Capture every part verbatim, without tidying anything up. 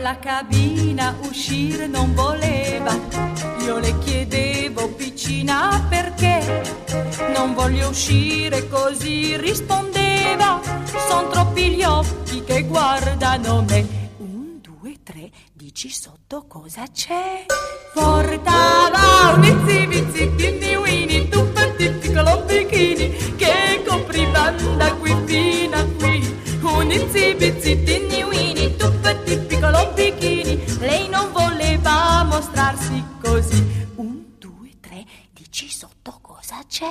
dalla cabina uscire non voleva. Io le chiedevo piccina perché non voglio uscire, così rispondeva: son troppi gli occhi che guardano me. Un, due, tre, dici sotto cosa c'è? Portava un izzi bizzi tinni winni, tuffetti piccolo bikini che coprivano da qui fino a qui. Un izzi bizzi tinni winni, tuffetti piccolo bikini, lei non voleva mostrarsi così. Un, due, tre, dici sotto cosa c'è?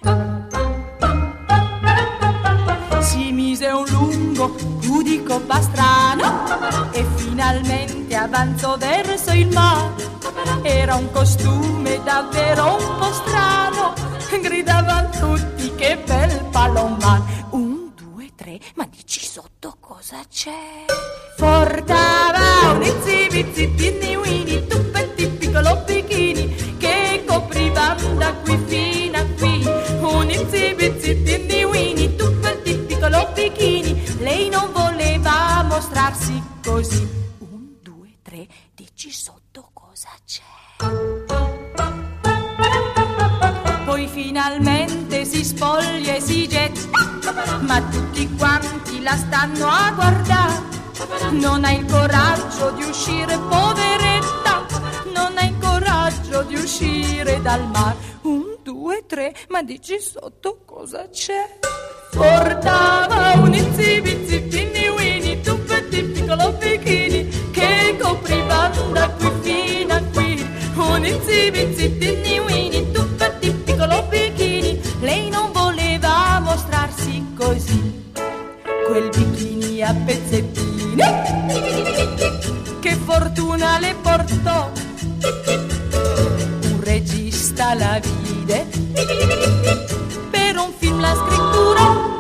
Si mise un lungo pudico pastrano e finalmente avanzò verso il mare. Era un costume davvero un po' strano, gridavano tutti che bel palomar. Un, due, tre, ma dici sotto cosa c'è? Portava un izzi bizzi tinni winni, tuffetti piccolo bikini che coprivano da qui fino a qui. Un izzi bizzi tinni winni, tuffetti piccolo bikini, lei non voleva mostrarsi così. Un, due, tre, dici sotto cosa c'è? Poi finalmente si spoglia e si getta, ma tutti quanti la stanno a guardare. Non ha il coraggio di uscire, poveretta, non ha il coraggio di uscire dal mare. Un, due, tre, ma dici sotto cosa c'è? Portava un izzi bizzi tinni winni, tuffetti piccolo bikini che coprivano da qui fino a qui. Un izzi bizzi tinni winni, tuffetti piccolo bikini, lei non voleva mostrarsi così. Quel bikini a pezzettini, che fortuna le portò. Un regista la vide, per un film la scrittura